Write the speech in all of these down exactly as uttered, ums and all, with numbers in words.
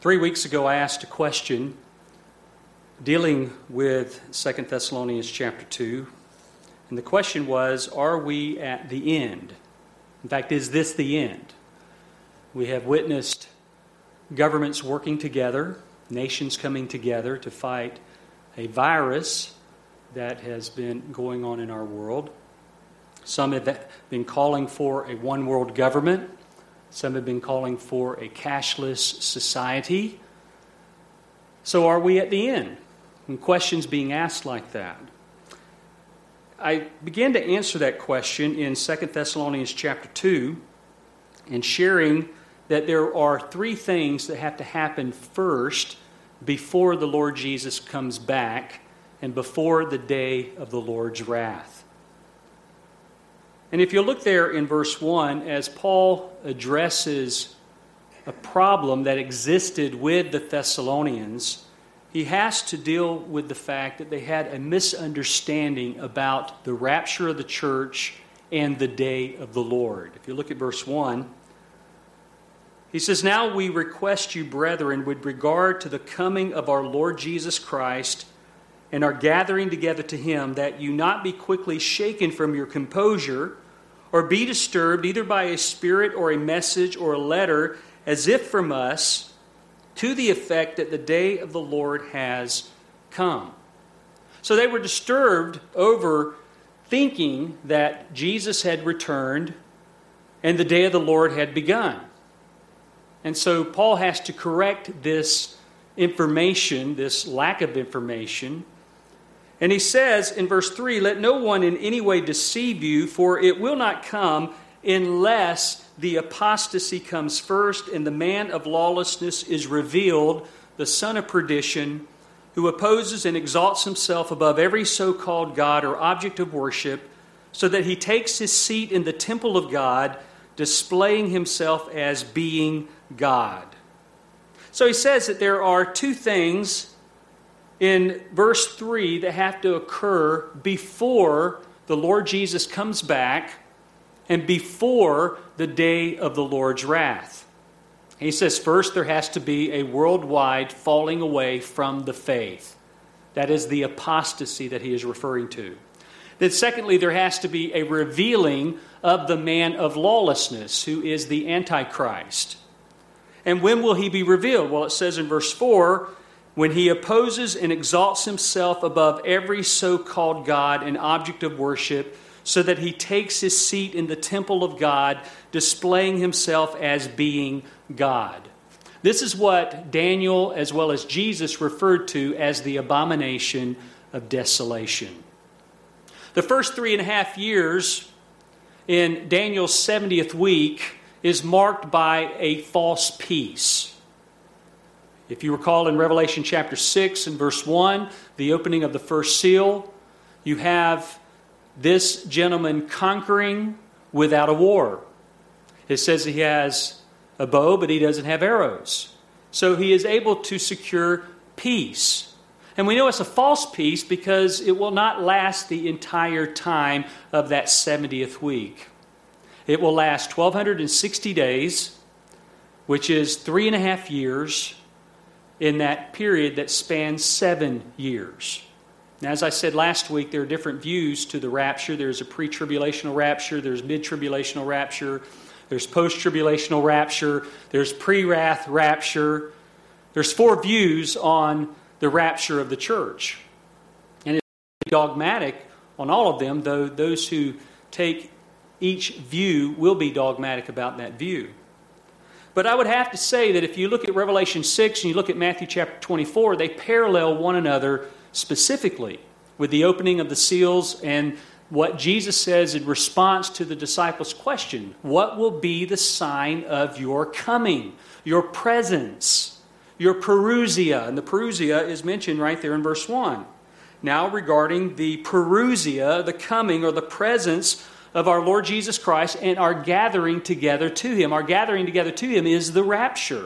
Three weeks ago, I asked a question dealing with Second Thessalonians chapter two. And the question was, are we at the end? In fact, is this the end? We have witnessed governments working together, nations coming together to fight a virus that has been going on in our world. Some have been calling for a one-world government. Some have been calling for a cashless society. So are we at the end? And questions being asked like that. I began to answer that question in Second Thessalonians chapter two and sharing that there are three things that have to happen first before the Lord Jesus comes back and before the day of the Lord's wrath. And if you look there in verse one, as Paul addresses a problem that existed with the Thessalonians, he has to deal with the fact that they had a misunderstanding about the rapture of the church and the day of the Lord. If you look at verse one, he says, "Now we request you, brethren, with regard to the coming of our Lord Jesus Christ and our gathering together to him, that you not be quickly shaken from your composure, or be disturbed either by a spirit or a message or a letter, as if from us, to the effect that the day of the Lord has come." So they were disturbed over thinking that Jesus had returned and the day of the Lord had begun. And so Paul has to correct this information, this lack of information. And he says in verse three, "Let no one in any way deceive you, for it will not come unless the apostasy comes first and the man of lawlessness is revealed, the son of perdition, who opposes and exalts himself above every so-called God or object of worship, so that he takes his seat in the temple of God, displaying himself as being God." So he says that there are two things in verse three that have to occur before the Lord Jesus comes back and before the day of the Lord's wrath. He says first there has to be a worldwide falling away from the faith. That is the apostasy that he is referring to. Then secondly, there has to be a revealing of the man of lawlessness, who is the Antichrist. And when will he be revealed? Well, it says in verse four, "When he opposes and exalts himself above every so-called God and object of worship, so that he takes his seat in the temple of God, displaying himself as being God." This is what Daniel as well as Jesus referred to as the abomination of desolation. The first three and a half years in Daniel's seventieth week is marked by a false peace. If you recall in Revelation chapter six and verse one, the opening of the first seal, you have this gentleman conquering without a war. It says he has a bow, but he doesn't have arrows. So he is able to secure peace. And we know it's a false peace because it will not last the entire time of that seventieth week. It will last twelve sixty days, which is three and a half years, in that period that spans seven years. Now, as I said last week, there are different views to the rapture. There's a pre-tribulational rapture, there's mid-tribulational rapture, there's post-tribulational rapture, there's pre-wrath rapture. There's four views on the rapture of the church. And it's dogmatic on all of them, though those who take each view will be dogmatic about that view. But I would have to say that if you look at Revelation six and you look at Matthew chapter twenty-four, they parallel one another specifically with the opening of the seals and what Jesus says in response to the disciples' question. What will be the sign of your coming, your presence, your parousia? And the parousia is mentioned right there in verse one. Now regarding the parousia, the coming or the presence of our Lord Jesus Christ and our gathering together to him. Our gathering together to him is the rapture.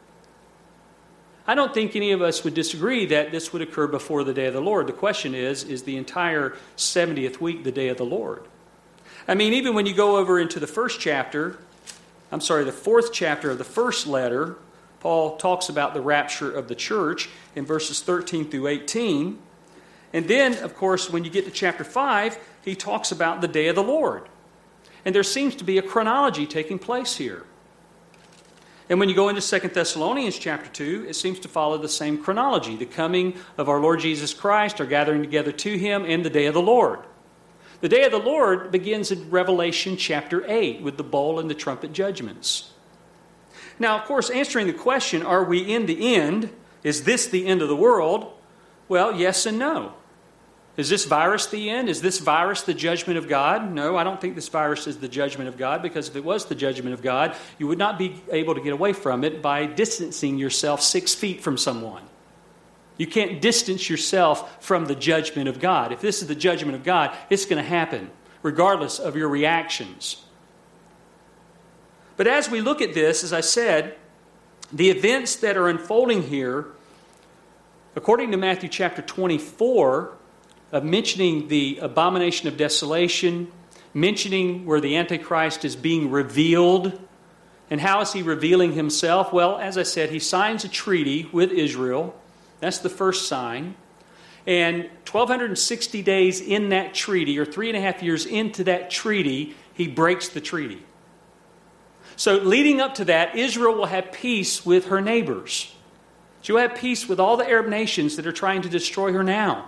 I don't think any of us would disagree that this would occur before the day of the Lord. The question is, is the entire seventieth week the day of the Lord? I mean, even when you go over into the first chapter, I'm sorry, the fourth chapter of the first letter, Paul talks about the rapture of the church in verses thirteen through eighteen. And then, of course, when you get to chapter five, he talks about the day of the Lord. And there seems to be a chronology taking place here. And when you go into Second Thessalonians chapter two, it seems to follow the same chronology. The coming of our Lord Jesus Christ, our gathering together to Him, and the day of the Lord. The day of the Lord begins in Revelation chapter eight with the bowl and the trumpet judgments. Now, of course, answering the question, are we in the end? Is this the end of the world? Well, yes and no. Is this virus the end? Is this virus the judgment of God? No, I don't think this virus is the judgment of God, because if it was the judgment of God, you would not be able to get away from it by distancing yourself six feet from someone. You can't distance yourself from the judgment of God. If this is the judgment of God, it's going to happen, regardless of your reactions. But as we look at this, as I said, the events that are unfolding here, according to Matthew chapter twenty-four, of mentioning the abomination of desolation, mentioning where the Antichrist is being revealed. And how is he revealing himself? Well, as I said, he signs a treaty with Israel. That's the first sign. And twelve sixty days in that treaty, or three and a half years into that treaty, he breaks the treaty. So leading up to that, Israel will have peace with her neighbors. She will have peace with all the Arab nations that are trying to destroy her now.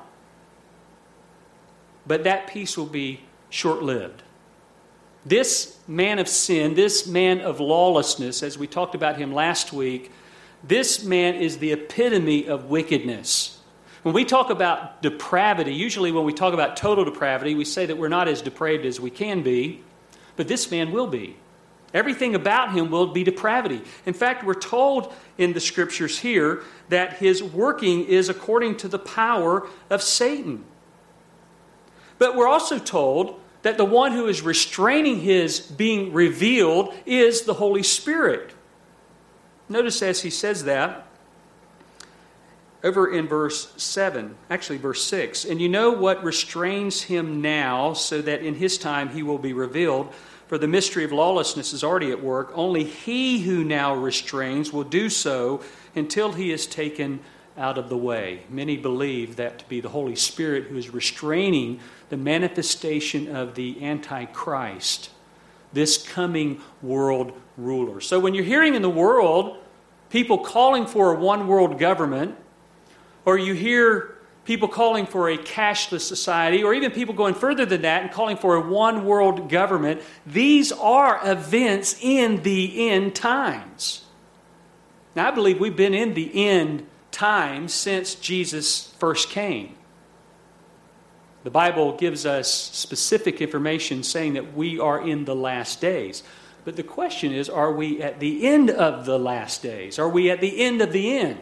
But that peace will be short-lived. This man of sin, this man of lawlessness, as we talked about him last week, this man is the epitome of wickedness. When we talk about depravity, usually when we talk about total depravity, we say that we're not as depraved as we can be, but this man will be. Everything about him will be depravity. In fact, we're told in the Scriptures here that his working is according to the power of Satan. But we're also told that the one who is restraining his being revealed is the Holy Spirit. Notice as he says that, over in verse seven, actually verse six, and you know what restrains him now, so that in his time he will be revealed. For the mystery of lawlessness is already at work. Only he who now restrains will do so until he is taken out of the way. Many believe that to be the Holy Spirit who is restraining the manifestation of the Antichrist, this coming world ruler. So when you're hearing in the world people calling for a one world government, or you hear people calling for a cashless society, or even people going further than that and calling for a one world government, these are events in the end times. Now, I believe we've been in the end times since Jesus first came. The Bible gives us specific information saying that we are in the last days. But the question is, are we at the end of the last days? Are we at the end of the end?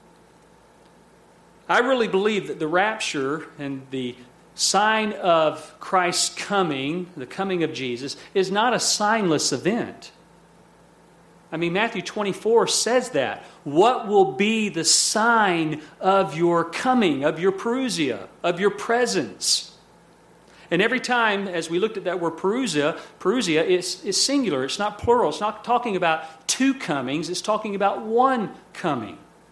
I really believe that the rapture and the sign of Christ's coming, the coming of Jesus, is not a signless event. I mean, Matthew twenty-four says that. What will be the sign of your coming, of your parousia, of your presence? And every time, as we looked at that word parousia, parousia is, is singular. It's not plural. It's not talking about two comings. It's talking about one coming.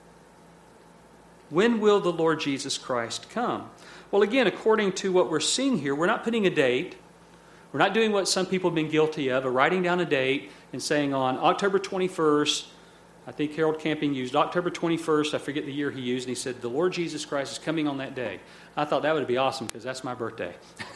When will the Lord Jesus Christ come? Well, again, according to what we're seeing here, we're not putting a date. We're not doing what some people have been guilty of, of writing down a date and saying on October twenty-first, I think Harold Camping used October twenty-first, I forget the year he used, and he said, the Lord Jesus Christ is coming on that day. I thought that would be awesome because that's my birthday.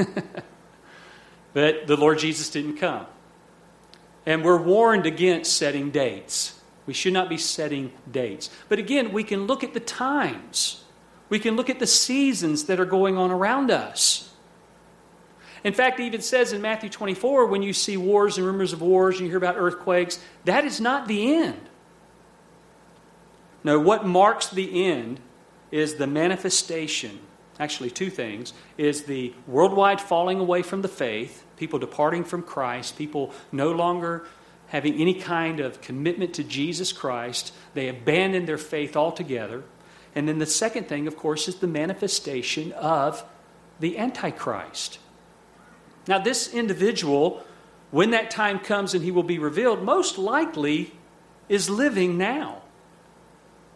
But the Lord Jesus didn't come. And we're warned against setting dates. We should not be setting dates. But again, we can look at the times. We can look at the seasons that are going on around us. In fact, it even says in Matthew twenty-four, when you see wars and rumors of wars and you hear about earthquakes, that is not the end. No, what marks the end is the manifestation, actually two things, is the worldwide falling away from the faith, people departing from Christ, people no longer having any kind of commitment to Jesus Christ. They abandon their faith altogether. And then the second thing, of course, is the manifestation of the Antichrist. Now, this individual, when that time comes and he will be revealed, most likely is living now.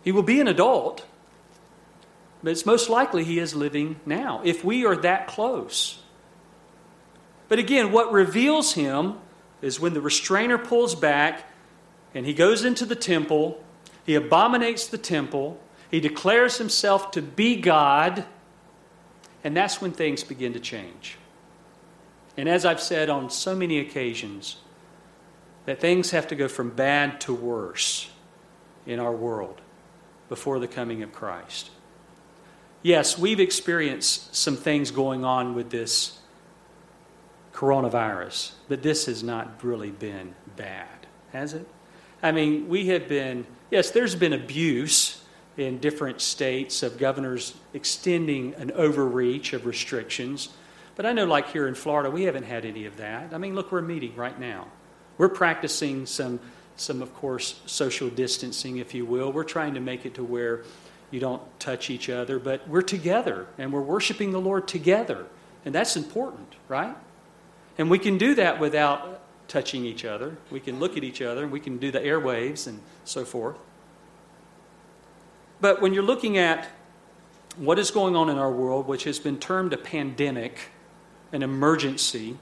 He will be an adult, but it's most likely he is living now, if we are that close. But again, what reveals him is when the restrainer pulls back and he goes into the temple, he abominates the temple, he declares himself to be God, and that's when things begin to change. And as I've said on so many occasions, that things have to go from bad to worse in our world before the coming of Christ. Yes, we've experienced some things going on with this coronavirus, but this has not really been bad, has it? I mean, we have been, yes, there's been abuse in different states of governors extending an overreach of restrictions. But I know like here in Florida, we haven't had any of that. I mean, look, we're meeting right now. We're practicing some, some of course, social distancing, if you will. We're trying to make it to where you don't touch each other, but we're together and we're worshiping the Lord together. And that's important, right? And we can do that without touching each other. We can look at each other and we can do the airwaves and so forth. But when you're looking at what is going on in our world, which has been termed a pandemic, an emergency,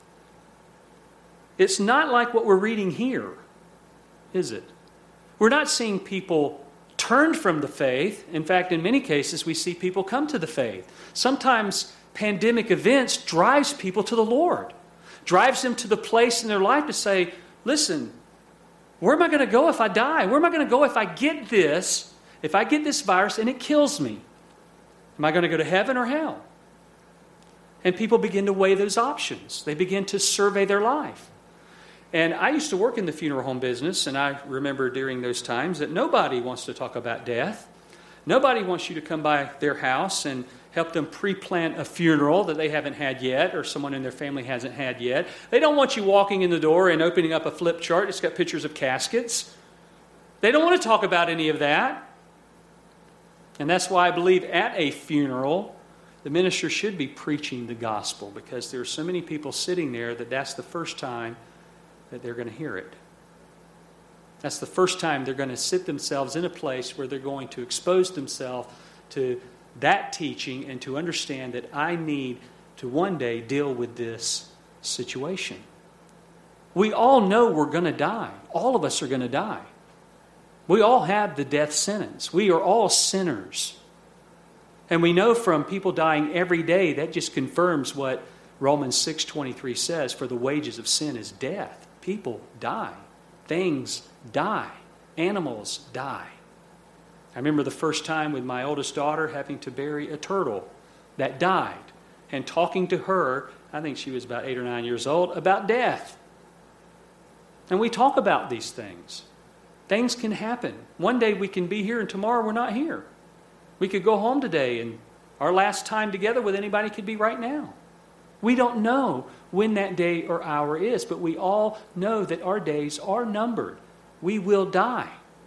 it's not like what we're reading here, is it? We're not seeing people turn from the faith. In fact, in many cases, we see people come to the faith. Sometimes pandemic events drives people to the Lord, drives them to the place in their life to say, listen, where am I going to go if I die? Where am I going to go if I get this? If I get this virus and it kills me, am I going to go to heaven or hell? And people begin to weigh those options. They begin to survey their life. And I used to work in the funeral home business, and I remember during those times that nobody wants to talk about death. Nobody wants you to come by their house and help them pre-plan a funeral that they haven't had yet or someone in their family hasn't had yet. They don't want you walking in the door and opening up a flip chart. It's got pictures of caskets. They don't want to talk about any of that. And that's why I believe at a funeral, the minister should be preaching the gospel, because there are so many people sitting there that that's the first time that they're going to hear it. That's the first time they're going to sit themselves in a place where they're going to expose themselves to that teaching and to understand that I need to one day deal with this situation. We all know we're going to die. All of us are going to die. We all have the death sentence. We are all sinners. And we know from people dying every day, that just confirms what Romans six twenty-three says, for the wages of sin is death. People die. Things die. Animals die. I remember the first time with my oldest daughter having to bury a turtle that died and talking to her, I think she was about eight or nine years old, about death. And we talk about these things. Things can happen. One day we can be here and tomorrow we're not here. We could go home today and our last time together with anybody could be right now. We don't know when that day or hour is, but we all know that our days are numbered. We will die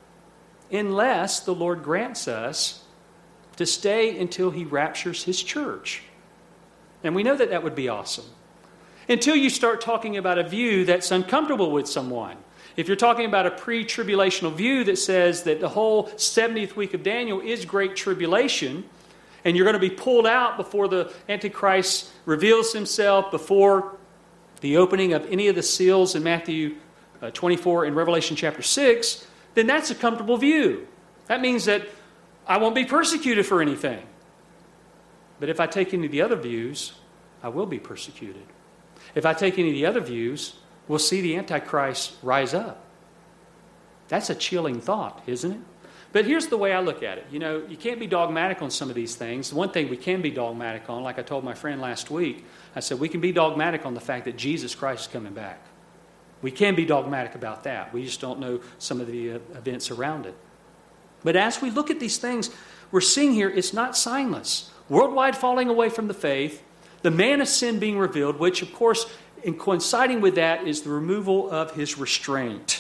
unless the Lord grants us to stay until He raptures His church. And we know that that would be awesome. Until you start talking about a view that's uncomfortable with someone. If you're talking about a pre-tribulational view that says that the whole seventieth week of Daniel is great tribulation, and you're going to be pulled out before the Antichrist reveals himself, before the opening of any of the seals in Matthew uh, twenty-four and Revelation chapter six, then that's a comfortable view. That means that I won't be persecuted for anything. But if I take any of the other views, I will be persecuted. If I take any of the other views, we'll see the Antichrist rise up. That's a chilling thought, isn't it? But here's the way I look at it. You know, you can't be dogmatic on some of these things. The one thing we can be dogmatic on, like I told my friend last week, I said we can be dogmatic on the fact that Jesus Christ is coming back. We can be dogmatic about that. We just don't know some of the uh, events around it. But as we look at these things, we're seeing here it's not signless. Worldwide falling away from the faith, the man of sin being revealed, which of course, in coinciding with that is the removal of his restraint.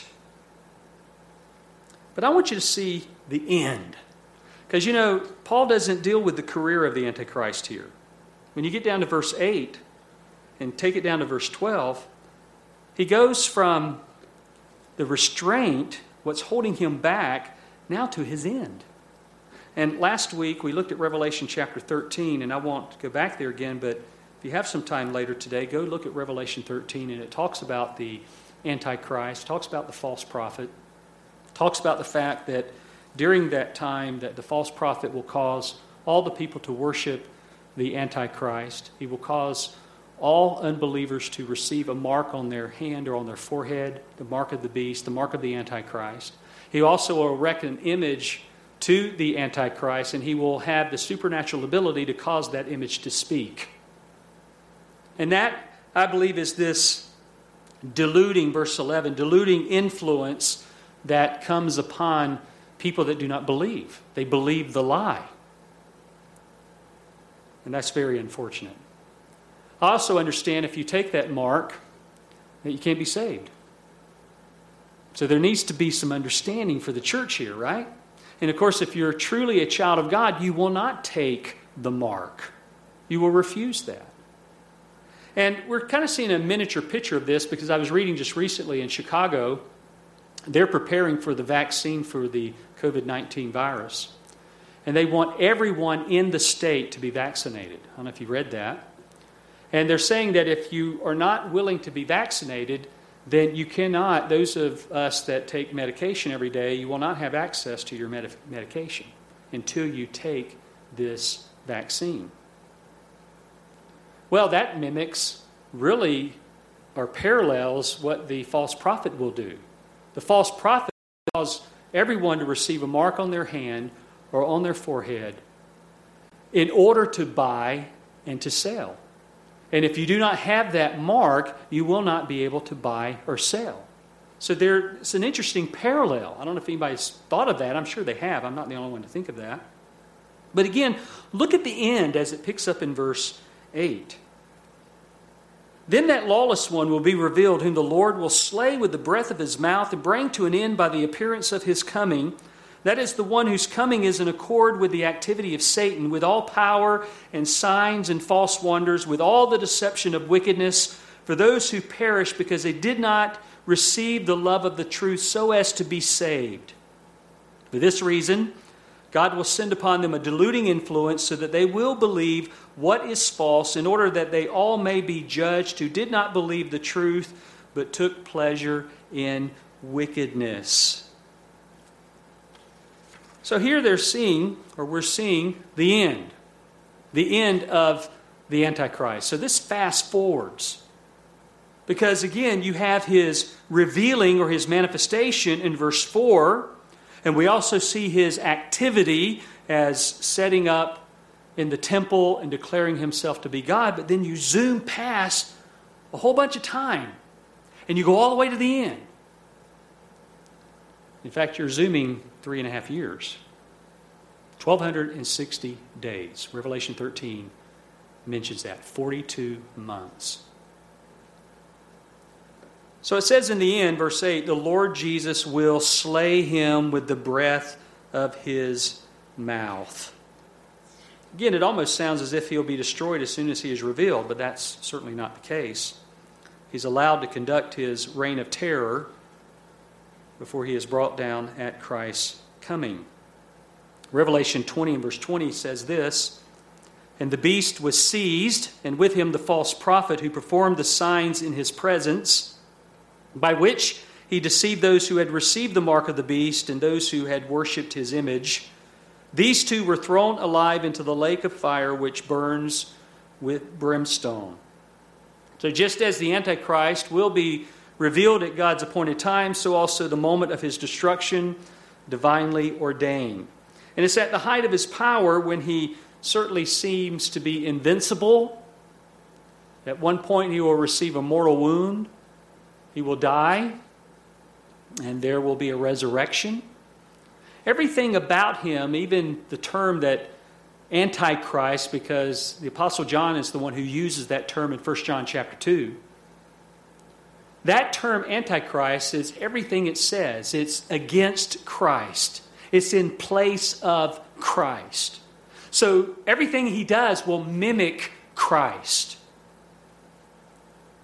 But I want you to see the end. Because, you know, Paul doesn't deal with the career of the Antichrist here. When you get down to verse eight and take it down to verse twelve, he goes from the restraint, what's holding him back, now to his end. And last week we looked at Revelation chapter thirteen, and I won't go back there again, but if you have some time later today, go look at Revelation thirteen, and it talks about the Antichrist, talks about the false prophet, talks about the fact that during that time that the false prophet will cause all the people to worship the Antichrist. He will cause all unbelievers to receive a mark on their hand or on their forehead, the mark of the beast, the mark of the Antichrist. He also will erect an image to the Antichrist, and he will have the supernatural ability to cause that image to speak. And that, I believe, is this deluding, verse eleven, deluding influence that comes upon people that do not believe. They believe the lie. And that's very unfortunate. I also understand if you take that mark, that you can't be saved. So there needs to be some understanding for the church here, right? And of course, if you're truly a child of God, you will not take the mark. You will refuse that. And we're kind of seeing a miniature picture of this because I was reading just recently in Chicago, they're preparing for the vaccine for the covid nineteen virus. And they want everyone in the state to be vaccinated. I don't know if you read that. And they're saying that if you are not willing to be vaccinated, then you cannot, those of us that take medication every day, you will not have access to your med- medication until you take this vaccine. Well, that mimics really or parallels what the false prophet will do. The false prophet will cause everyone to receive a mark on their hand or on their forehead in order to buy and to sell. And if you do not have that mark, you will not be able to buy or sell. So there's an interesting parallel. I don't know if anybody's thought of that. I'm sure they have. I'm not the only one to think of that. But again, look at the end as it picks up in verse eight. Then that lawless one will be revealed, whom the Lord will slay with the breath of his mouth and bring to an end by the appearance of his coming. That is the one whose coming is in accord with the activity of Satan, with all power and signs and false wonders, with all the deception of wickedness, for those who perish because they did not receive the love of the truth so as to be saved. For this reason, God will send upon them a deluding influence so that they will believe what is false, in order that they all may be judged who did not believe the truth, but took pleasure in wickedness. So here they're seeing, or we're seeing, the end. The end of the Antichrist. So this fast forwards. Because again, you have his revealing or his manifestation in verse four. And we also see his activity as setting up in the temple and declaring himself to be God. But then you zoom past a whole bunch of time. And you go all the way to the end. In fact, you're zooming three and a half years. twelve sixty days. Revelation thirteen mentions that. forty-two months. So it says in the end, verse eight, the Lord Jesus will slay him with the breath of his mouth. Again, it almost sounds as if he'll be destroyed as soon as he is revealed, but that's certainly not the case. He's allowed to conduct his reign of terror before he is brought down at Christ's coming. Revelation twenty and verse twenty says this, and the beast was seized, and with him the false prophet who performed the signs in his presence, by which he deceived those who had received the mark of the beast and those who had worshipped his image. These two were thrown alive into the lake of fire which burns with brimstone. So just as the Antichrist will be revealed at God's appointed time, so also the moment of his destruction, divinely ordained. And it's at the height of his power when he certainly seems to be invincible. At one point he will receive a mortal wound. He will die. And there will be a resurrection. Everything about him, even the term that Antichrist, because the Apostle John is the one who uses that term in First John chapter two. That term Antichrist is everything it says. It's against Christ. It's in place of Christ. So everything he does will mimic Christ.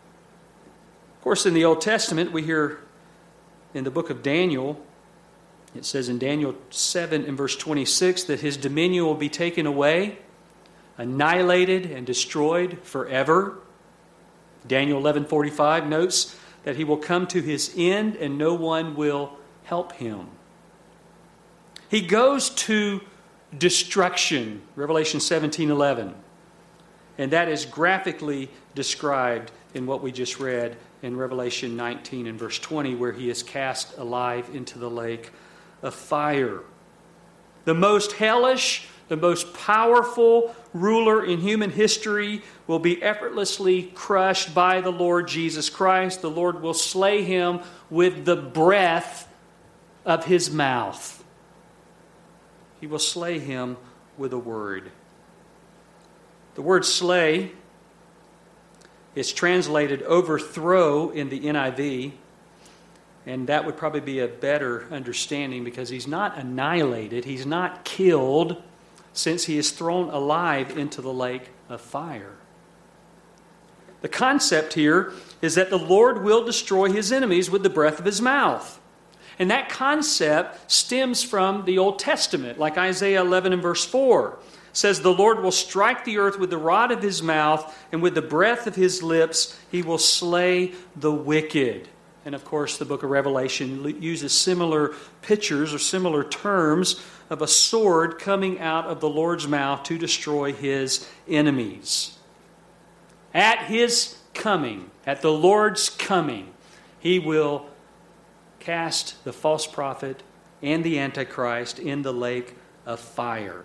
Of course, in the Old Testament, we hear in the book of Daniel It says in Daniel seven and verse twenty-six that his dominion will be taken away, annihilated and destroyed forever. Daniel eleven forty-five notes that he will come to his end and no one will help him. He goes to destruction, Revelation seventeen eleven. And that is graphically described in what we just read in Revelation nineteen and verse twenty, where he is cast alive into the lake of fire. The most hellish, the most powerful ruler in human history will be effortlessly crushed by the Lord Jesus Christ. The Lord will slay him with the breath of his mouth. He will slay him with a word. The word slay is translated overthrow in the N I V. And that would probably be a better understanding because he's not annihilated, he's not killed, since he is thrown alive into the lake of fire. The concept here is that the Lord will destroy his enemies with the breath of his mouth. And that concept stems from the Old Testament, like Isaiah eleven and verse four. It says, the Lord will strike the earth with the rod of his mouth, and with the breath of his lips he will slay the wicked. And of course, the book of Revelation uses similar pictures or similar terms of a sword coming out of the Lord's mouth to destroy his enemies. At his coming, at the Lord's coming, he will cast the false prophet and the Antichrist in the lake of fire.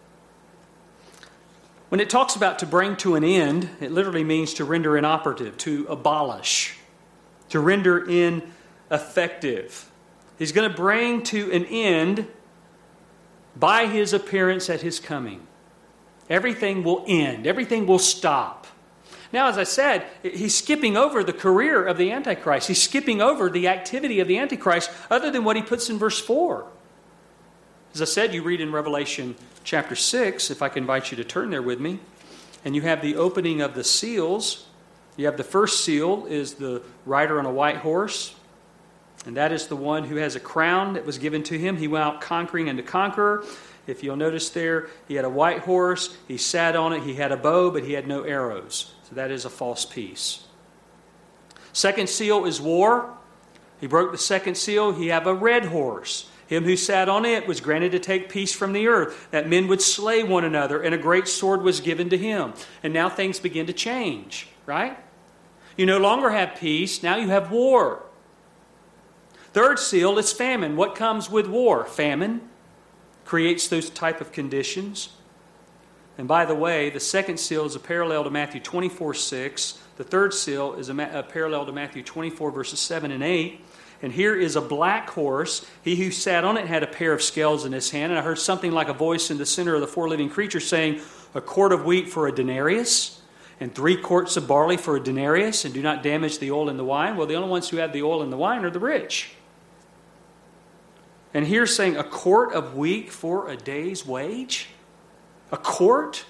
When it talks about to bring to an end, it literally means to render inoperative, to abolish, to render ineffective. He's going to bring to an end by his appearance at his coming. Everything will end. Everything will stop. Now, as I said, he's skipping over the career of the Antichrist. He's skipping over the activity of the Antichrist other than what he puts in verse four. As I said, you read in Revelation chapter six, if I can invite you to turn there with me, and you have the opening of the seals. You have the first seal is the rider on a white horse, and that is the one who has a crown that was given to him. He went out conquering and to conquer. If you'll notice there, he had a white horse, he sat on it, he had a bow, but he had no arrows. So that is a false peace. Second seal is war. He broke the second seal. He had a red horse. Him who sat on it was granted to take peace from the earth, that men would slay one another, and a great sword was given to him. And now things begin to change, right? You no longer have peace, now you have war. Third seal is famine. What comes with war? Famine creates those type of conditions. And by the way, the second seal is a parallel to Matthew twenty-four six. The third seal is a, ma- a parallel to Matthew twenty-four verses seven and eight. And here is a black horse. He who sat on it had a pair of scales in his hand. And I heard something like a voice in the center of the four living creatures saying, a quart of wheat for a denarius, and three quarts of barley for a denarius, and do not damage the oil and the wine. Well, the only ones who have the oil and the wine are the rich. And here's saying a quart of wheat for a day's wage? A quart?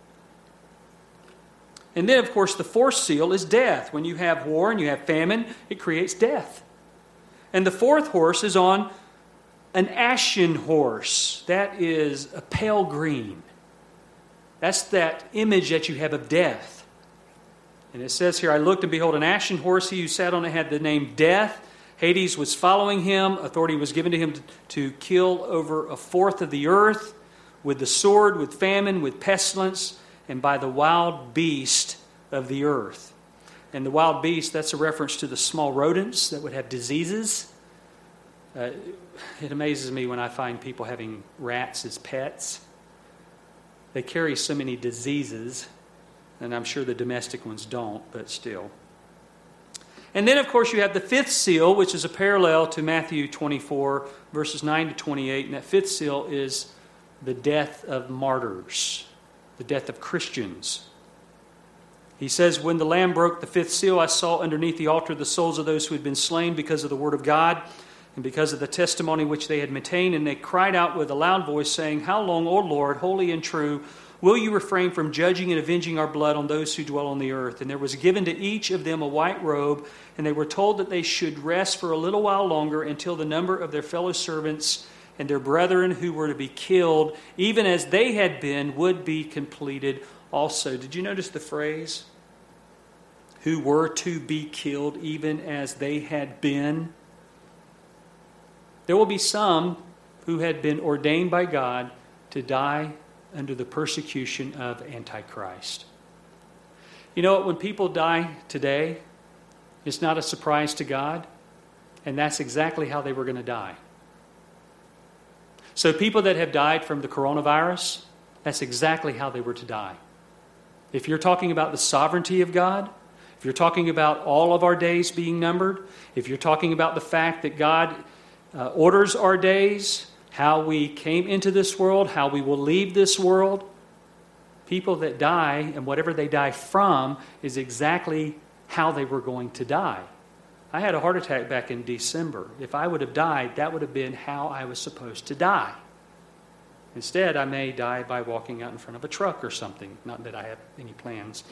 And then, of course, the fourth seal is death. When you have war and you have famine, it creates death. And the fourth horse is on an ashen horse. That is a pale green. That's that image that you have of death. And it says here, I looked and behold an ashen horse. He who sat on it had the name Death. Hades was following him. Authority was given to him to, to kill over a fourth of the earth with the sword, with famine, with pestilence, and by the wild beast of the earth. And the wild beast, that's a reference to the small rodents that would have diseases. Uh, it amazes me when I find people having rats as pets. They carry so many diseases, and I'm sure the domestic ones don't, but still. And then, of course, you have the fifth seal, which is a parallel to Matthew twenty-four, verses nine to twenty-eight. And that fifth seal is the death of martyrs, the death of Christians. He says, when the Lamb broke the fifth seal, I saw underneath the altar the souls of those who had been slain because of the word of God and because of the testimony which they had maintained, and they cried out with a loud voice, saying, How long, O Lord, holy and true, will you refrain from judging and avenging our blood on those who dwell on the earth? And there was given to each of them a white robe, and they were told that they should rest for a little while longer until the number of their fellow servants and their brethren who were to be killed, even as they had been, would be completed also. Did you notice the phrase? Who were to be killed, even as they had been? There will be some who had been ordained by God to die under the persecution of Antichrist. You know what? When people die today, it's not a surprise to God, and that's exactly how they were going to die. So people that have died from the coronavirus, that's exactly how they were to die. If you're talking about the sovereignty of God, if you're talking about all of our days being numbered, if you're talking about the fact that God uh, orders our days, how we came into this world, how we will leave this world, people that die and whatever they die from is exactly how they were going to die. I had a heart attack back in December. If I would have died, that would have been how I was supposed to die. Instead, I may die by walking out in front of a truck or something. Not that I have any plans.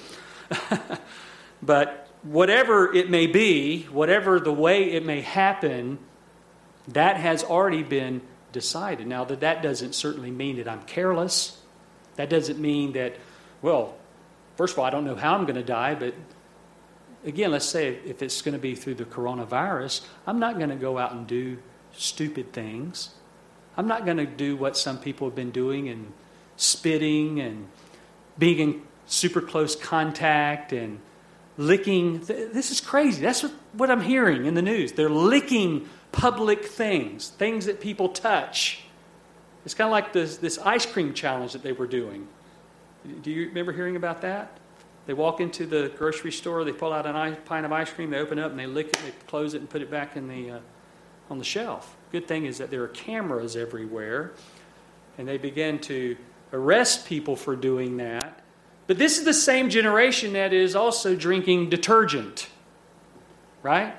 But whatever it may be, whatever the way it may happen, that has already been decided. Now, that, that doesn't certainly mean that I'm careless. That doesn't mean that, well, first of all, I don't know how I'm going to die, but again, let's say if it's going to be through the coronavirus, I'm not going to go out and do stupid things. I'm not going to do what some people have been doing and spitting and being in super close contact and licking. This is crazy. That's what, what I'm hearing in the news. They're licking public things, things that people touch. It's kind of like this, this ice cream challenge that they were doing. Do you remember hearing about that? They walk into the grocery store, they pull out an ice, pint of ice cream, they open it up and they lick it, they close it and put it back in the uh, on the shelf. Good thing is that there are cameras everywhere, and they begin to arrest people for doing that. But this is the same generation that is also drinking detergent, right?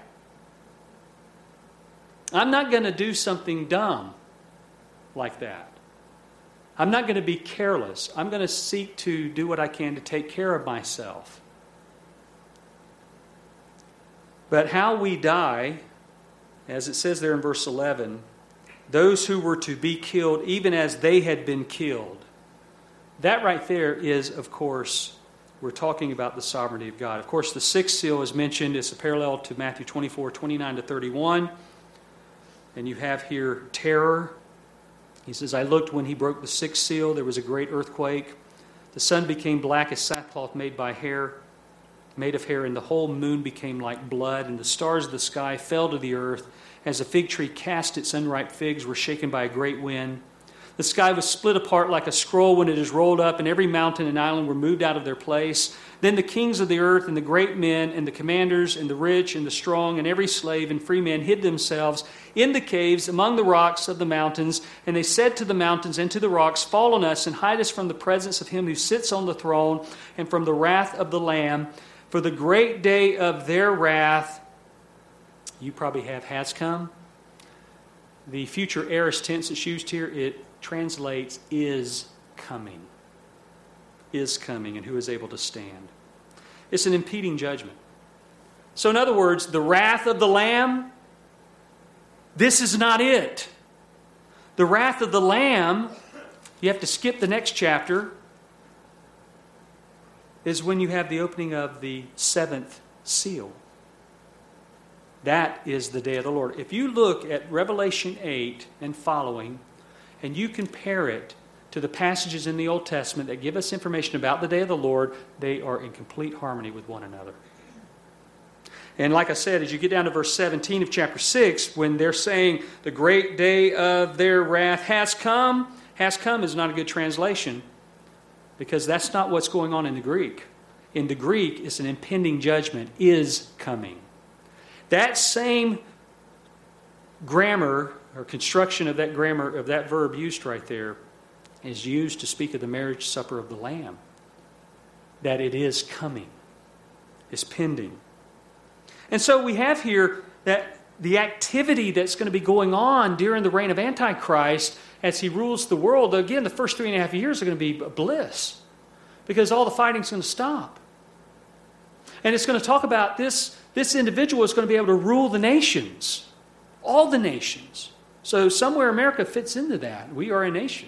I'm not going to do something dumb like that. I'm not going to be careless. I'm going to seek to do what I can to take care of myself. But how we die, as it says there in verse eleven, those who were to be killed even as they had been killed. That right there is, of course, we're talking about the sovereignty of God. Of course, the sixth seal is mentioned. It's a parallel to Matthew twenty-four, twenty-nine to thirty-one. And you have here terror. He says, I looked when he broke the sixth seal. There was a great earthquake. The sun became black as sackcloth made by hair, made of hair, and the whole moon became like blood, and the stars of the sky fell to the earth. As a fig tree cast its unripe figs were shaken by a great wind. The sky was split apart like a scroll when it is rolled up, and every mountain and island were moved out of their place. Then the kings of the earth and the great men and the commanders and the rich and the strong and every slave and free man hid themselves in the caves among the rocks of the mountains. And they said to the mountains and to the rocks, Fall on us and hide us from the presence of him who sits on the throne and from the wrath of the Lamb. For the great day of their wrath, you probably have, has come. The future aorist tense that's used here, it translates is coming. Is coming, and who is able to stand. It's an impeding judgment. So in other words, the wrath of the Lamb, this is not it. The wrath of the Lamb, you have to skip the next chapter, is when you have the opening of the seventh seal. That is the day of the Lord. If you look at Revelation eight and following, and you compare it to the passages in the Old Testament that give us information about the day of the Lord, they are in complete harmony with one another. And like I said, as you get down to verse seventeen of chapter six, when they're saying the great day of their wrath has come, has come is not a good translation, because that's not what's going on in the Greek. In the Greek, it's an impending judgment is coming. That same grammar or construction of that grammar, of that verb used right there, is used to speak of the marriage supper of the Lamb. That it is coming. It's pending. And so we have here that the activity that's going to be going on during the reign of Antichrist as he rules the world, again, the first three and a half years are going to be bliss because all the fighting's going to stop. And it's going to talk about this, this individual is going to be able to rule the nations, all the nations. So somewhere America fits into that. We are a nation.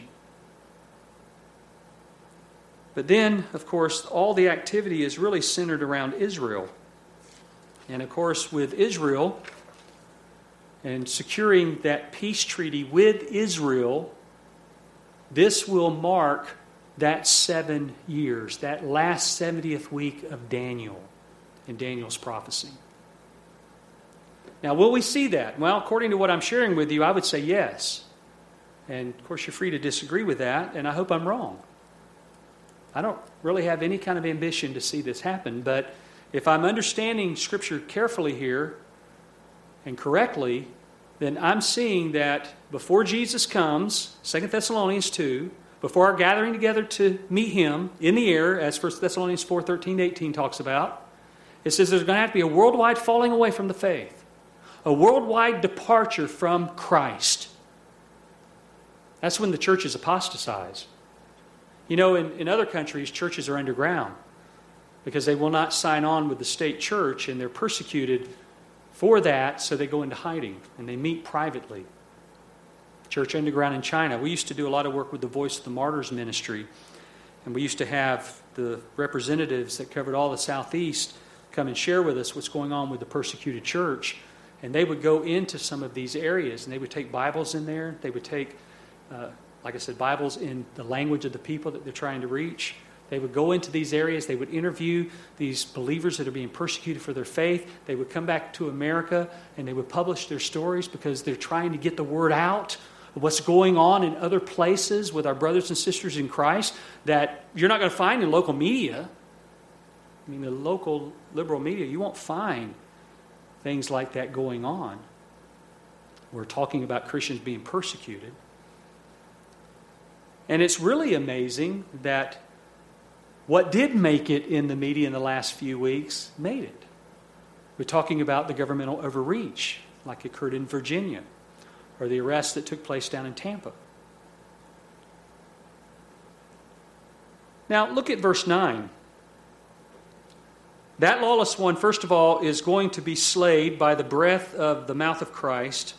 But then, of course, all the activity is really centered around Israel. And of course, with Israel and securing that peace treaty with Israel, this will mark that seven years, that last seventieth week of Daniel in Daniel's prophecy. Now, will we see that? Well, according to what I'm sharing with you, I would say yes. And of course, you're free to disagree with that, and I hope I'm wrong. I don't really have any kind of ambition to see this happen, but if I'm understanding Scripture carefully here and correctly, then I'm seeing that before Jesus comes, Second Thessalonians two, before our gathering together to meet Him in the air, as First Thessalonians four, thirteen to eighteen talks about, it says there's going to have to be a worldwide falling away from the faith, a worldwide departure from Christ. That's when the churches apostatize. You know, in, in other countries, churches are underground because they will not sign on with the state church, and they're persecuted for that, so they go into hiding and they meet privately. Church underground in China. We used to do a lot of work with the Voice of the Martyrs ministry, and we used to have the representatives that covered all the Southeast come and share with us what's going on with the persecuted church. And they would go into some of these areas, and they would take Bibles in there. They would take, uh, like I said, Bibles in the language of the people that they're trying to reach. They would go into these areas. They would interview these believers that are being persecuted for their faith. They would come back to America, and they would publish their stories because they're trying to get the word out of what's going on in other places with our brothers and sisters in Christ that you're not going to find in local media. I mean, the local liberal media, you won't find things like that going on. We're talking about Christians being persecuted. And it's really amazing that what did make it in the media in the last few weeks made it. We're talking about the governmental overreach, like occurred in Virginia, or the arrest that took place down in Tampa. Now, look at verse nine. That lawless one, first of all, is going to be slayed by the breath of the mouth of Christ.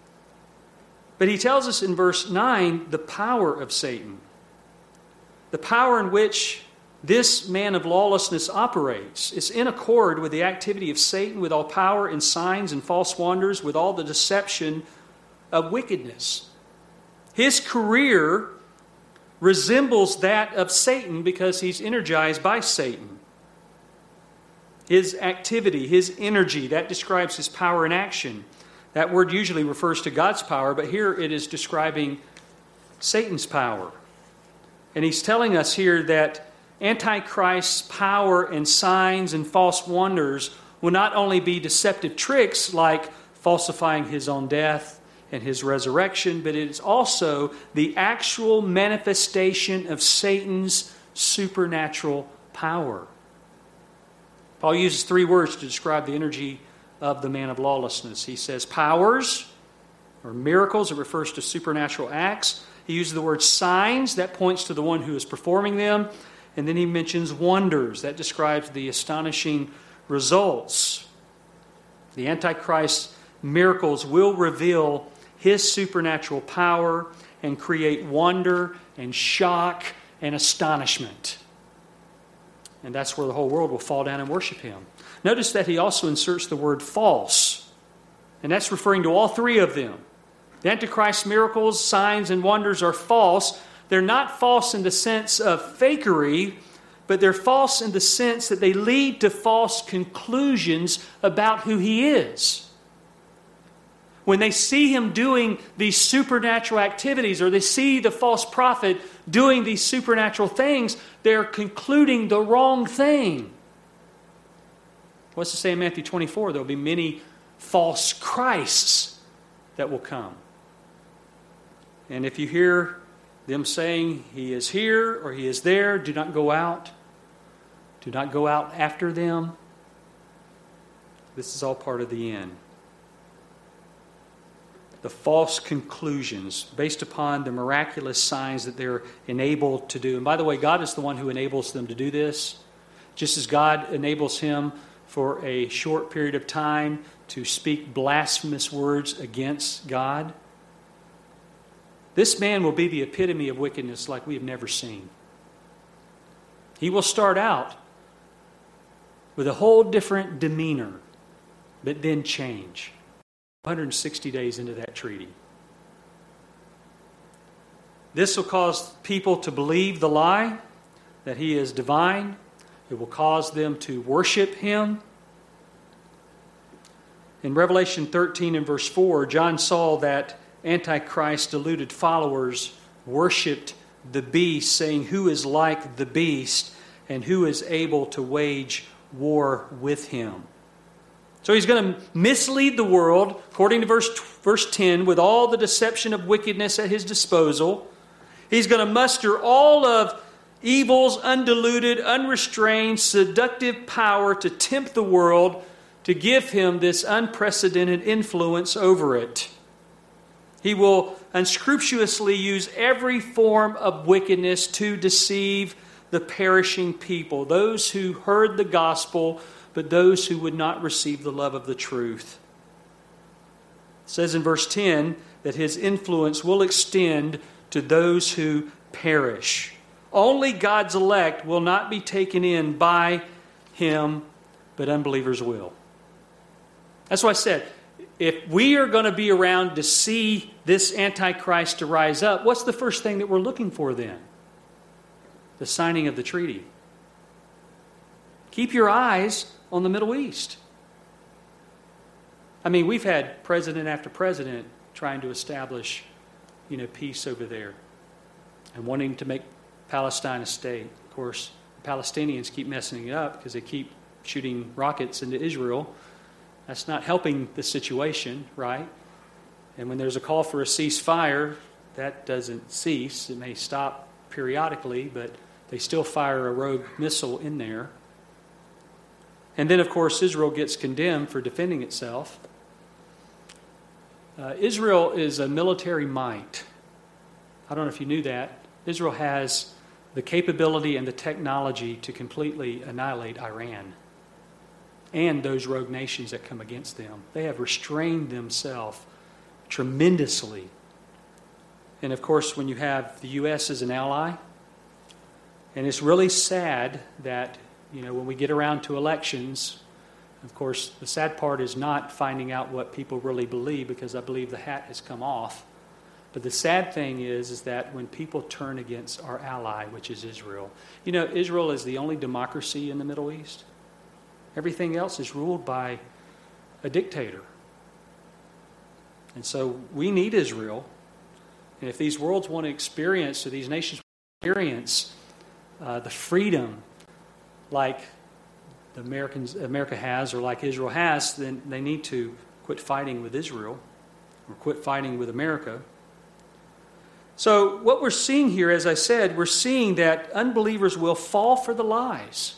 But he tells us in verse nine the power of Satan. The power in which this man of lawlessness operates is in accord with the activity of Satan, with all power and signs and false wonders, with all the deception of wickedness. His career resembles that of Satan because he's energized by Satan. His activity, his energy, that describes his power in action. That word usually refers to God's power, but here it is describing Satan's power. And he's telling us here that Antichrist's power and signs and false wonders will not only be deceptive tricks like falsifying his own death and his resurrection, but it is also the actual manifestation of Satan's supernatural power. Paul uses three words to describe the energy of the man of lawlessness. He says powers, or miracles. It refers to supernatural acts. He uses the word signs. That points to the one who is performing them. And then he mentions wonders. That describes the astonishing results. The Antichrist's miracles will reveal his supernatural power and create wonder and shock and astonishment. And that's where the whole world will fall down and worship him. Notice that he also inserts the word false. And that's referring to all three of them. The Antichrist's miracles, signs, and wonders are false. They're not false in the sense of fakery, but they're false in the sense that they lead to false conclusions about who he is. When they see him doing these supernatural activities, or they see the false prophet doing these supernatural things, they're concluding the wrong thing. What's it say in Matthew twenty-four? There'll be many false Christs that will come. And if you hear them saying he is here or he is there, do not go out. Do not go out after them. This is all part of the end. the false conclusions based upon the miraculous signs that they're enabled to do. And by the way, God is the one who enables them to do this. Just as God enables him for a short period of time to speak blasphemous words against God, this man will be the epitome of wickedness like we have never seen. He will start out with a whole different demeanor, but then change. one hundred sixty days into that treaty. This will cause people to believe the lie that he is divine. It will cause them to worship him. In Revelation thirteen and verse four, John saw that Antichrist deluded followers worshipped the beast, saying, "Who is like the beast, and who is able to wage war with him?" So he's going to mislead the world, according to verse, verse ten, with all the deception of wickedness at his disposal. He's going to muster all of evil's undiluted, unrestrained, seductive power to tempt the world, to give him this unprecedented influence over it. He will unscrupulously use every form of wickedness to deceive the perishing people, those who heard the gospel, but those who would not receive the love of the truth. It says in verse ten that his influence will extend to those who perish. Only God's elect will not be taken in by him, but unbelievers will. That's why I said, if we are going to be around to see this Antichrist to rise up, what's the first thing that we're looking for then? The signing of the treaty. Keep your eyes on the Middle East. I mean, we've had president after president trying to establish, you know, peace over there and wanting to make Palestine a state. Of course, the Palestinians keep messing it up because they keep shooting rockets into Israel. That's not helping the situation, right? And when there's a call for a ceasefire, that doesn't cease. It may stop periodically, but they still fire a rogue missile in there. And then, of course, Israel gets condemned for defending itself. Uh, Israel is a military might. I don't know if you knew that. Israel has the capability and the technology to completely annihilate Iran and those rogue nations that come against them. They have restrained themselves tremendously. And of course, when you have the U S as an ally, and it's really sad that, you know, when we get around to elections, of course, the sad part is not finding out what people really believe, because I believe the hat has come off. But the sad thing is, is that when people turn against our ally, which is Israel. You know, Israel is the only democracy in the Middle East. Everything else is ruled by a dictator. And so we need Israel. And if these worlds want to experience, or these nations want to experience uh, the freedom like the Americans, America has, or like Israel has, then they need to quit fighting with Israel, or quit fighting with America. So what we're seeing here, as I said, we're seeing that unbelievers will fall for the lies.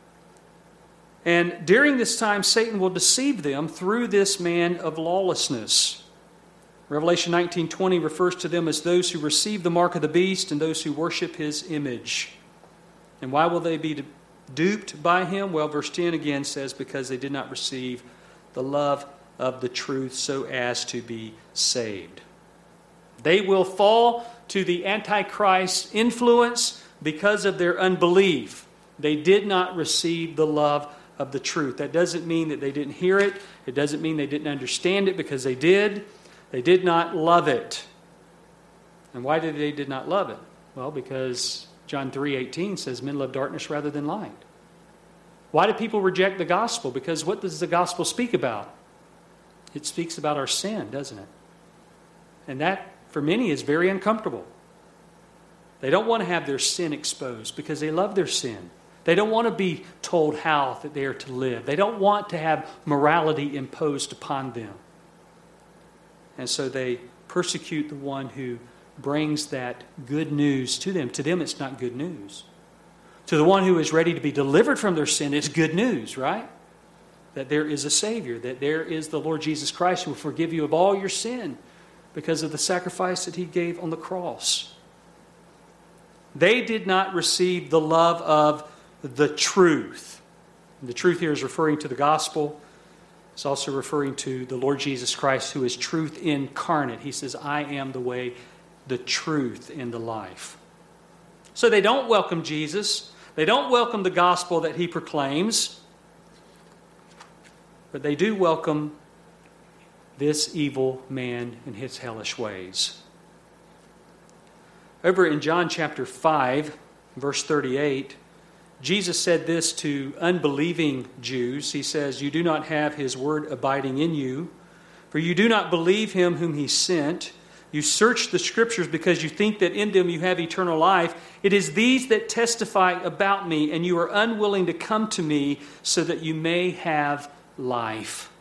And during this time, Satan will deceive them through this man of lawlessness. Revelation nineteen twenty refers to them as those who receive the mark of the beast and those who worship his image. And why will they be duped by him? Well, verse ten again says, because they did not receive the love of the truth so as to be saved. They will fall to the Antichrist's influence because of their unbelief. They did not receive the love of the truth. That doesn't mean that they didn't hear it. It doesn't mean they didn't understand it, because they did. They did not love it. And why did they did not love it? Well, because John three eighteen says men love darkness rather than light. Why do people reject the gospel? Because what does the gospel speak about? It speaks about our sin, doesn't it? And that, for many, is very uncomfortable. They don't want to have their sin exposed because they love their sin. They don't want to be told how that they are to live. They don't want to have morality imposed upon them. And so they persecute the one who brings that good news to them. To them, it's not good news. To the one who is ready to be delivered from their sin, it's good news, right? That there is a Savior, that there is the Lord Jesus Christ who will forgive you of all your sin because of the sacrifice that he gave on the cross. They did not receive the love of the truth. And the truth here is referring to the gospel. It's also referring to the Lord Jesus Christ, who is truth incarnate. He says, I am the way, the truth, and the life. So they don't welcome Jesus. They don't welcome the gospel that he proclaims. But they do welcome this evil man and his hellish ways. Over in John chapter five, verse thirty-eight, Jesus said this to unbelieving Jews. He says, you do not have his word abiding in you, for you do not believe him whom he sent. You search the scriptures because you think that in them you have eternal life. It is these that testify about me, and you are unwilling to come to me so that you may have life.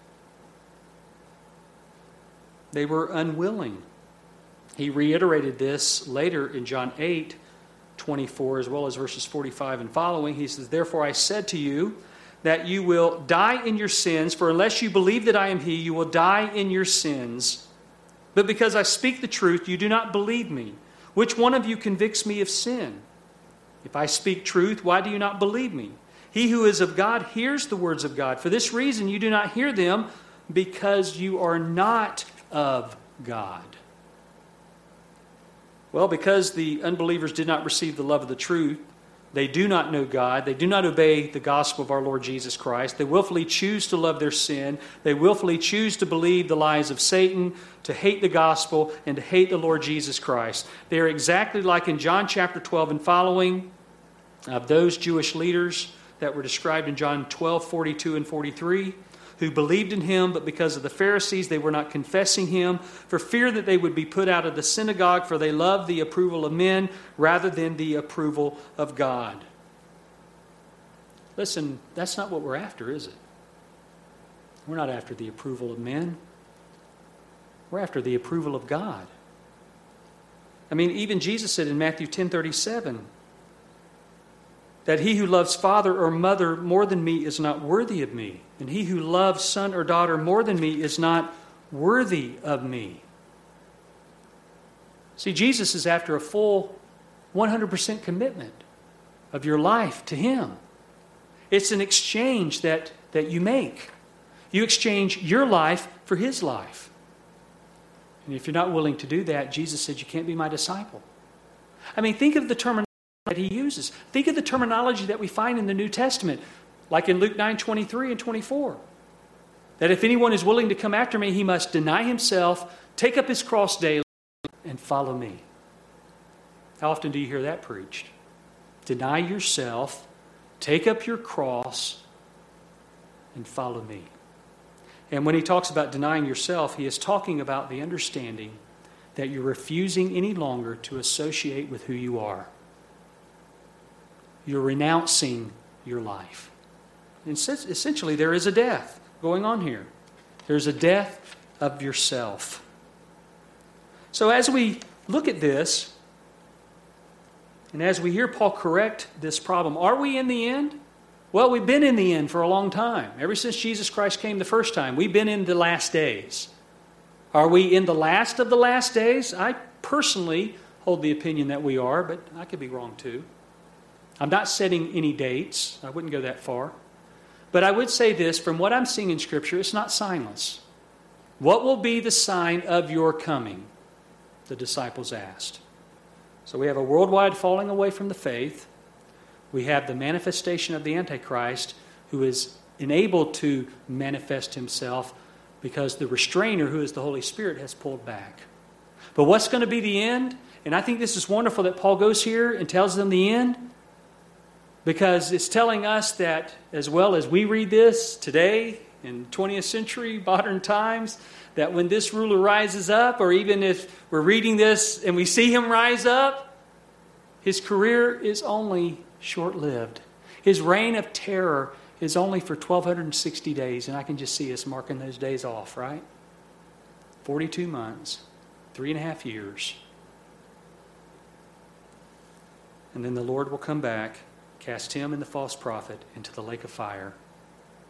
They were unwilling. He reiterated this later in John eight twenty-four, as well as verses forty-five and following. He says, therefore I said to you that you will die in your sins, for unless you believe that I am he, you will die in your sins. But because I speak the truth, you do not believe me. Which one of you convicts me of sin? If I speak truth, why do you not believe me? He who is of God hears the words of God. For this reason you do not hear them, because you are not of God. Well, because the unbelievers did not receive the love of the truth, they do not know God, they do not obey the gospel of our Lord Jesus Christ, they willfully choose to love their sin, they willfully choose to believe the lies of Satan, to hate the gospel, and to hate the Lord Jesus Christ. They are exactly like in John chapter twelve and following of those Jewish leaders that were described in John twelve, forty-two and forty-three, who believed in him, but because of the Pharisees, they were not confessing him, for fear that they would be put out of the synagogue, for they loved the approval of men rather than the approval of God. Listen, that's not what we're after, is it? We're not after the approval of men. We're after the approval of God. I mean, even Jesus said in Matthew ten thirty-seven, that he who loves father or mother more than me is not worthy of me. And he who loves son or daughter more than me is not worthy of me. See, Jesus is after a full one hundred percent commitment of your life to him. It's an exchange that, that you make. You exchange your life for his life. And if you're not willing to do that, Jesus said you can't be my disciple. I mean, think of the terminology that he uses. Think of the terminology that we find in the New Testament, like in Luke nine twenty-three and twenty-four. That if anyone is willing to come after me, he must deny himself, take up his cross daily, and follow me. How often do you hear that preached? Deny yourself, take up your cross, and follow me. And when he talks about denying yourself, he is talking about the understanding that you're refusing any longer to associate with who you are. You're renouncing your life. And essentially, there is a death going on here. There's a death of yourself. So as we look at this, and as we hear Paul correct this problem, are we in the end? Well, we've been in the end for a long time. Ever since Jesus Christ came the first time, we've been in the last days. Are we in the last of the last days? I personally hold the opinion that we are, but I could be wrong too. I'm not setting any dates. I wouldn't go that far. But I would say this, from what I'm seeing in Scripture, it's not signless. What will be the sign of your coming? The disciples asked. So we have a worldwide falling away from the faith. We have the manifestation of the Antichrist, who is enabled to manifest himself because the restrainer, who is the Holy Spirit, has pulled back. But what's going to be the end? And I think this is wonderful that Paul goes here and tells them the end, because it's telling us that as well as we read this today in twentieth century modern times, that when this ruler rises up, or even if we're reading this and we see him rise up, his career is only short-lived. His reign of terror is only for twelve sixty days, and I can just see us marking those days off, right? forty-two months, three and a half years. And then the Lord will come back, cast him and the false prophet into the lake of fire.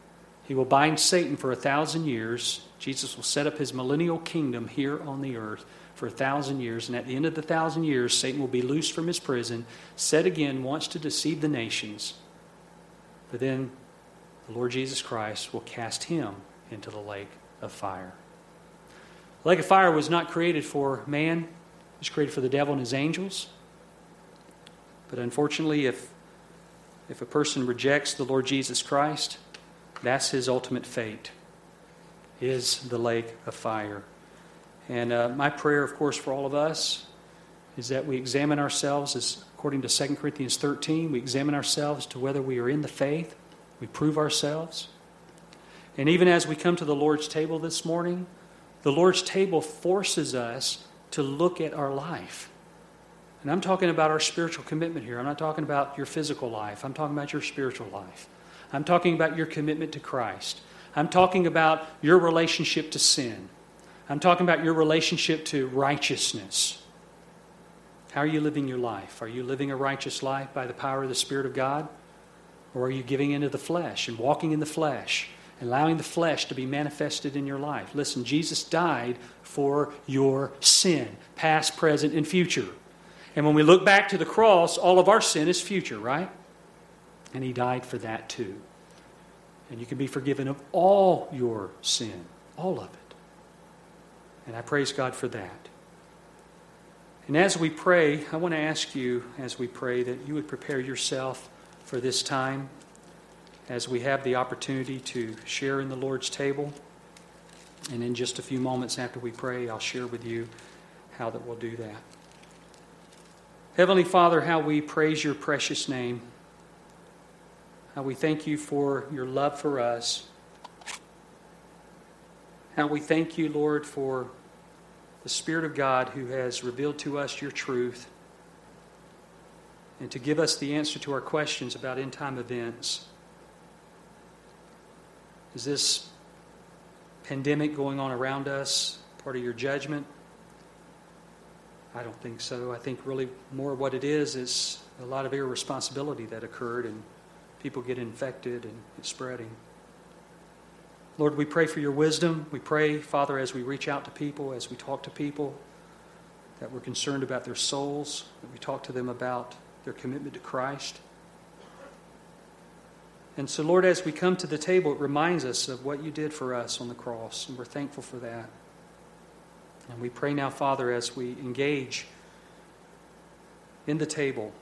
He will bind Satan for a thousand years. Jesus will set up his millennial kingdom here on the earth for a thousand years. And at the end of the thousand years, Satan will be loosed from his prison, set again once to deceive the nations. But then the Lord Jesus Christ will cast him into the lake of fire. The lake of fire was not created for man. It was created for the devil and his angels. But unfortunately, if, if a person rejects the Lord Jesus Christ, that's his ultimate fate, is the lake of fire. And uh, my prayer, of course, for all of us is that we examine ourselves, as according to Second Corinthians thirteen, we examine ourselves to whether we are in the faith. We prove ourselves. And even as we come to the Lord's table this morning, the Lord's table forces us to look at our life. And I'm talking about our spiritual commitment here. I'm not talking about your physical life. I'm talking about your spiritual life. I'm talking about your commitment to Christ. I'm talking about your relationship to sin. I'm talking about your relationship to righteousness. How are you living your life? Are you living a righteous life by the power of the Spirit of God? Or are you giving into the flesh and walking in the flesh, allowing the flesh to be manifested in your life? Listen, Jesus died for your sin, past, present, and future. And when we look back to the cross, all of our sin is future, right? And he died for that too. And you can be forgiven of all your sin, all of it. And I praise God for that. And as we pray, I want to ask you, as we pray, that you would prepare yourself for this time as we have the opportunity to share in the Lord's table. And in just a few moments after we pray, I'll share with you how that we'll do that. Heavenly Father, how we praise your precious name. How we thank you for your love for us. How we thank you, Lord, for the Spirit of God who has revealed to us your truth and to give us the answer to our questions about end-time events. Is this pandemic going on around us part of your judgment? I don't think so. I think really more what it is is a lot of irresponsibility that occurred and people get infected and it's spreading. Lord, we pray for your wisdom. We pray, Father, as we reach out to people, as we talk to people, that we're concerned about their souls, that we talk to them about their commitment to Christ. And so, Lord, as we come to the table, it reminds us of what you did for us on the cross, and we're thankful for that. And we pray now, Father, as we engage in the table,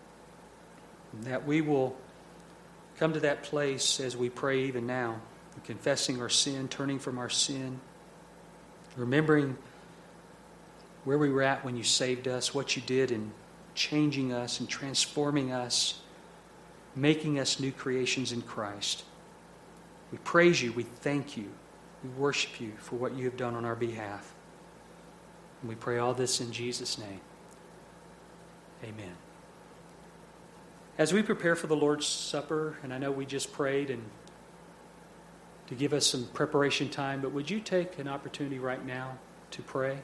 that we will come to that place as we pray even now, confessing our sin, turning from our sin, remembering where we were at when you saved us, what you did in changing us and transforming us, making us new creations in Christ. We praise you, we thank you, we worship you for what you have done on our behalf. And we pray all this in Jesus' name. Amen. As we prepare for the Lord's Supper, and I know we just prayed and to give us some preparation time, but would you take an opportunity right now to pray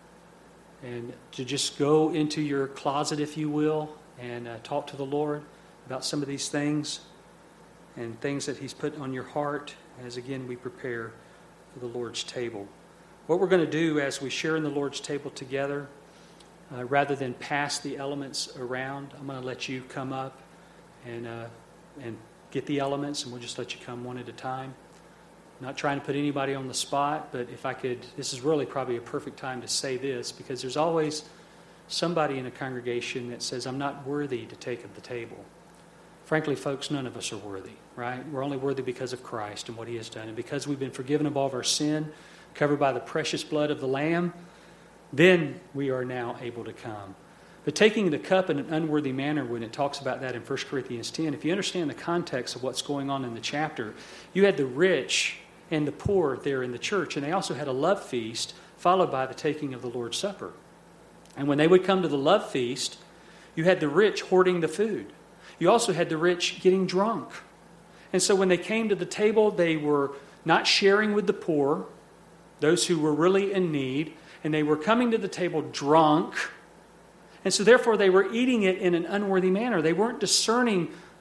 and to just go into your closet, if you will, and uh, talk to the Lord about some of these things and things that he's put on your heart as, again, we prepare for the Lord's table. What we're going to do as we share in the Lord's table together, uh, rather than pass the elements around, I'm going to let you come up and uh, and get the elements, and we'll just let you come one at a time. Not trying to put anybody on the spot, but if I could, this is really probably a perfect time to say this, because there's always somebody in a congregation that says, I'm not worthy to take of the table. Frankly, folks, none of us are worthy, right? We're only worthy because of Christ and what he has done. And because we've been forgiven of all of our sin, covered by the precious blood of the Lamb, then we are now able to come. But taking the cup in an unworthy manner, when it talks about that in First Corinthians ten, if you understand the context of what's going on in the chapter, you had the rich and the poor there in the church, and they also had a love feast followed by the taking of the Lord's Supper. And when they would come to the love feast, you had the rich hoarding the food. You also had the rich getting drunk. And so when they came to the table, they were not sharing with the poor, those who were really in need, and they were coming to the table drunk. And so therefore they were eating it in an unworthy manner. They weren't discerning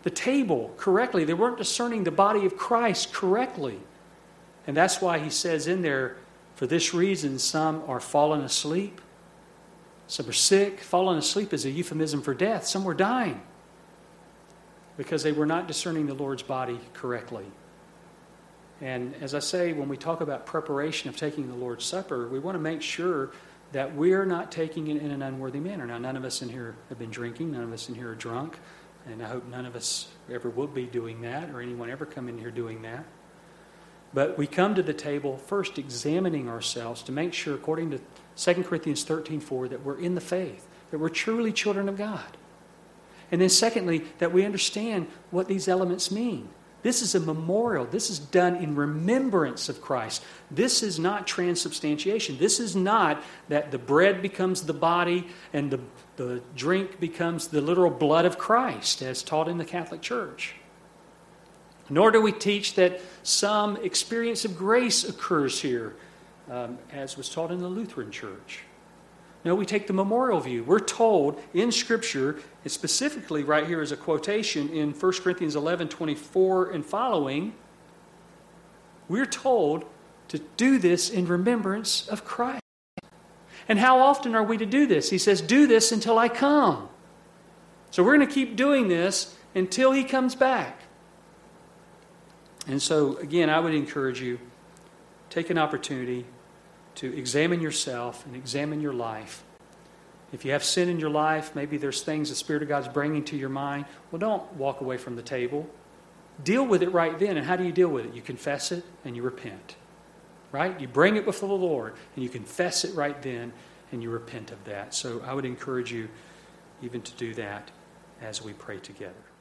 the table correctly. They weren't discerning the body of Christ correctly. And that's why he says in there, for this reason, some are fallen asleep. Some are sick. Fallen asleep is a euphemism for death. Some were dying because they were not discerning the Lord's body correctly. And as I say, when we talk about preparation of taking the Lord's Supper, we want to make sure that we're not taking it in an unworthy manner. Now, none of us in here have been drinking. None of us in here are drunk. And I hope none of us ever will be doing that or anyone ever come in here doing that. But we come to the table first examining ourselves to make sure, according to Second Corinthians thirteen four, that we're in the faith, that we're truly children of God. And then secondly, that we understand what these elements mean. This is a memorial. This is done in remembrance of Christ. This is not transubstantiation. This is not that the bread becomes the body and the, the drink becomes the literal blood of Christ, as taught in the Catholic Church. Nor do we teach that some experience of grace occurs here, um, as was taught in the Lutheran Church. No, we take the memorial view. We're told in Scripture, and specifically right here is a quotation in First Corinthians eleven twenty-four and following, we're told to do this in remembrance of Christ. And how often are we to do this? He says, do this until I come. So we're going to keep doing this until He comes back. And so, again, I would encourage you, take an opportunity to examine yourself and examine your life. If you have sin in your life, maybe there's things the Spirit of God's bringing to your mind, well, don't walk away from the table. Deal with it right then. And how do you deal with it? You confess it and you repent. Right? You bring it before the Lord and you confess it right then and you repent of that. So I would encourage you even to do that as we pray together.